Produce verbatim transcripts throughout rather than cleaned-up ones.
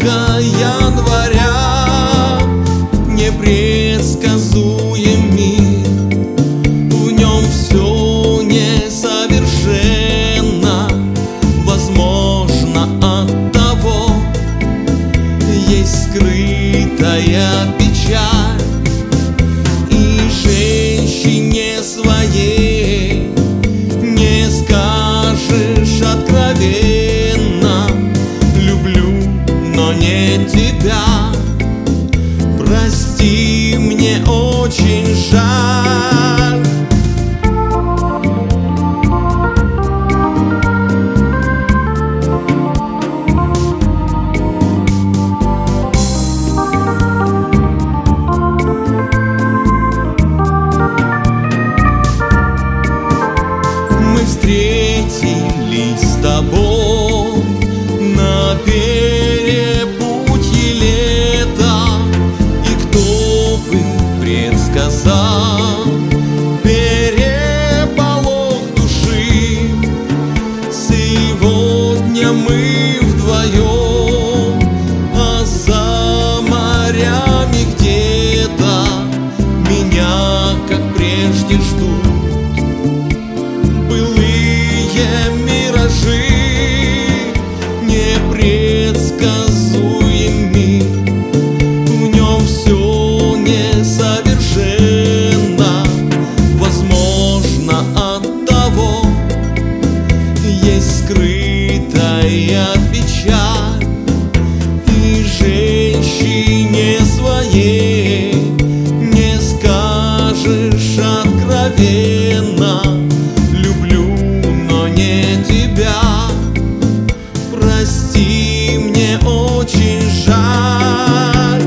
только января. Непредсказуем мир, в нем все несовершенно. Возможно, оттого есть скрытая печаль. И женщине своей не скажешь откровенно: люблю, но не тебя. Прости, мне очень жаль. Мы встретились с тобой на перепутье лета, и кто бы предсказал переполох души. Сегодня мы вдвоем, а за морями где-то меня, как прежде, ждут миражи. Непредсказуем мир, в нем все несовершенно. Возможно, оттого есть скрытая печаль. И женщине своей не скажешь откровенно: люблю, не тебя. Прости, мне очень жаль.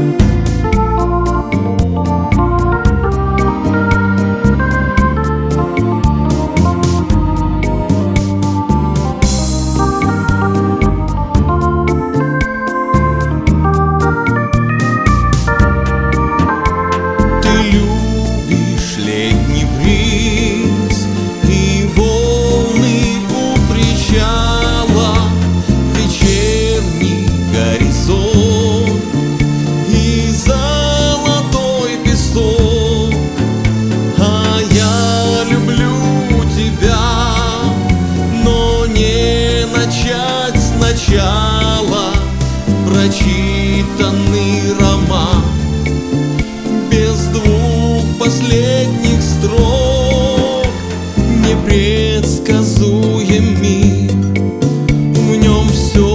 Ты любишь летний бриз и волны у причала, вечерний горизонт и золотой песок. А я люблю тебя, но не начать сначала прочитанный роман без двух последних строк. Непредсказуем мир, в нем все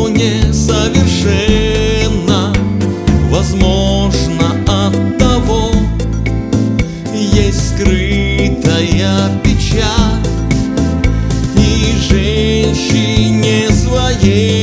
несовершенно. Возможно, оттого есть скрытая печаль. И женщине своей